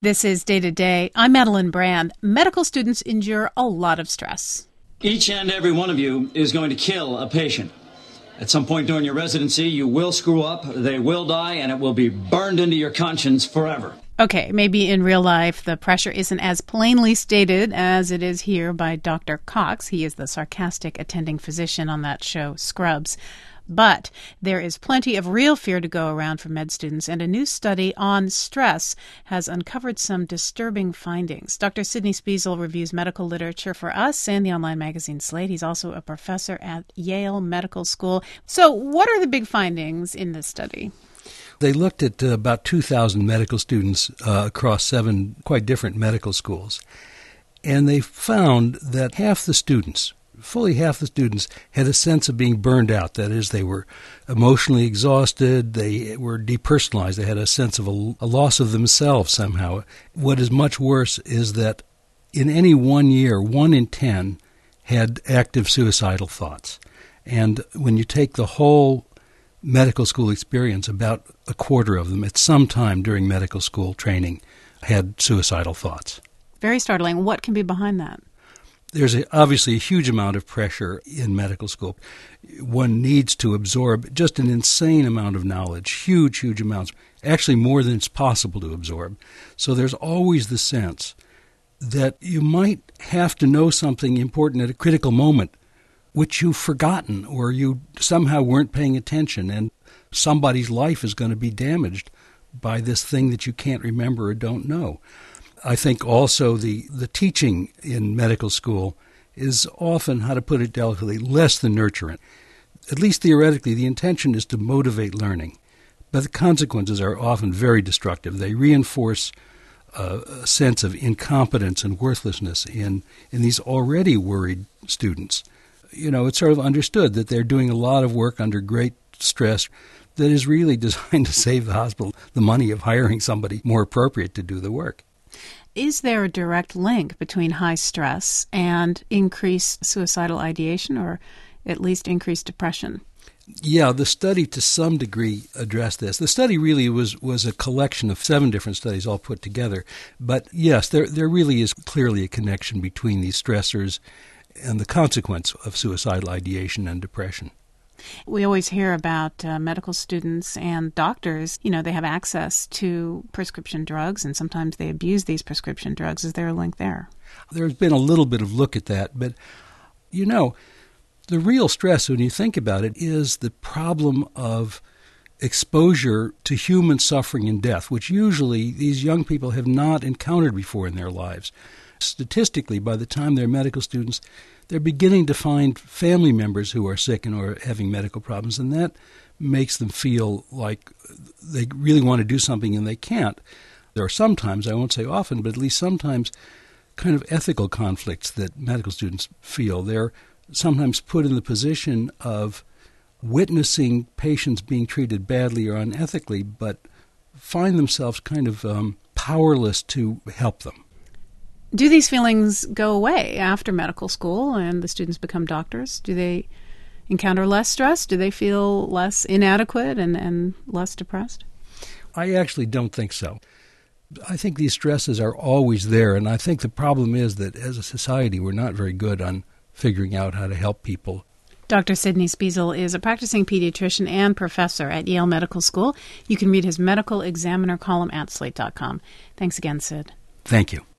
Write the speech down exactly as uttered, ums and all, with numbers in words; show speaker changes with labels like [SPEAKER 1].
[SPEAKER 1] This is Day to Day. I'm Madeline Brand. Medical students endure a lot of stress.
[SPEAKER 2] Each and every one of you is going to kill a patient. At some point during your residency, you will screw up, they will die, and it will be burned into your conscience forever.
[SPEAKER 1] Okay, maybe in real life the pressure isn't as plainly stated as it is here by Doctor Cox. He is the sarcastic attending physician on that show, Scrubs. But there is plenty of real fear to go around for med students, and a new study on stress has uncovered some disturbing findings. Doctor Sidney Spiesel reviews medical literature for us and the online magazine Slate. He's also a professor at Yale Medical School. So what are the big findings in this study?
[SPEAKER 3] They looked at uh, about two thousand medical students uh, across seven quite different medical schools, and they found that half the students, fully half the students, had a sense of being burned out. That is, they were emotionally exhausted, they were depersonalized, they had a sense of a, a loss of themselves somehow. What is much worse is that in any one year, one in ten had active suicidal thoughts. And when you take the whole medical school experience, about a quarter of them at some time during medical school training had suicidal thoughts.
[SPEAKER 1] Very startling. What can be behind that?
[SPEAKER 3] There's a, obviously a huge amount of pressure in medical school. One needs to absorb just an insane amount of knowledge, huge, huge amounts, actually more than it's possible to absorb. So there's always the sense that you might have to know something important at a critical moment, which you've forgotten or you somehow weren't paying attention, and somebody's life is going to be damaged by this thing that you can't remember or don't know. I think also the, the teaching in medical school is often, how to put it delicately, less than nurturant. At least theoretically, the intention is to motivate learning, but the consequences are often very destructive. They reinforce uh, a sense of incompetence and worthlessness in, in these already worried students. You know, it's sort of understood that they're doing a lot of work under great stress that is really designed to save the hospital the money of hiring somebody more appropriate to do the work.
[SPEAKER 1] Is there a direct link between high stress and increased suicidal ideation, or at least increased depression?
[SPEAKER 3] Yeah, the study to some degree addressed this. The study really was, was a collection of seven different studies all put together. But yes, there there really is clearly a connection between these stressors and the consequence of suicidal ideation and depression.
[SPEAKER 1] We always hear about uh, medical students and doctors. You know, they have access to prescription drugs, and sometimes they abuse these prescription drugs. Is there a link there?
[SPEAKER 3] There's been a little bit of look at that, but, you know, the real stress, when you think about it, is the problem of exposure to human suffering and death, which usually these young people have not encountered before in their lives. Statistically, by the time they're medical students, they're beginning to find family members who are sick and are having medical problems, and that makes them feel like they really want to do something and they can't. There are sometimes, I won't say often, but at least sometimes, kind of ethical conflicts that medical students feel. They're sometimes put in the position of witnessing patients being treated badly or unethically, but find themselves kind of um, powerless to help them.
[SPEAKER 1] Do these feelings go away after medical school and the students become doctors? Do they encounter less stress? Do they feel less inadequate and, and less depressed?
[SPEAKER 3] I actually don't think so. I think these stresses are always there, and I think the problem is that as a society we're not very good on figuring out how to help people.
[SPEAKER 1] Doctor Sidney Spiesel is a practicing pediatrician and professor at Yale Medical School. You can read his Medical Examiner column at slate dot com. Thanks again, Sid.
[SPEAKER 3] Thank you.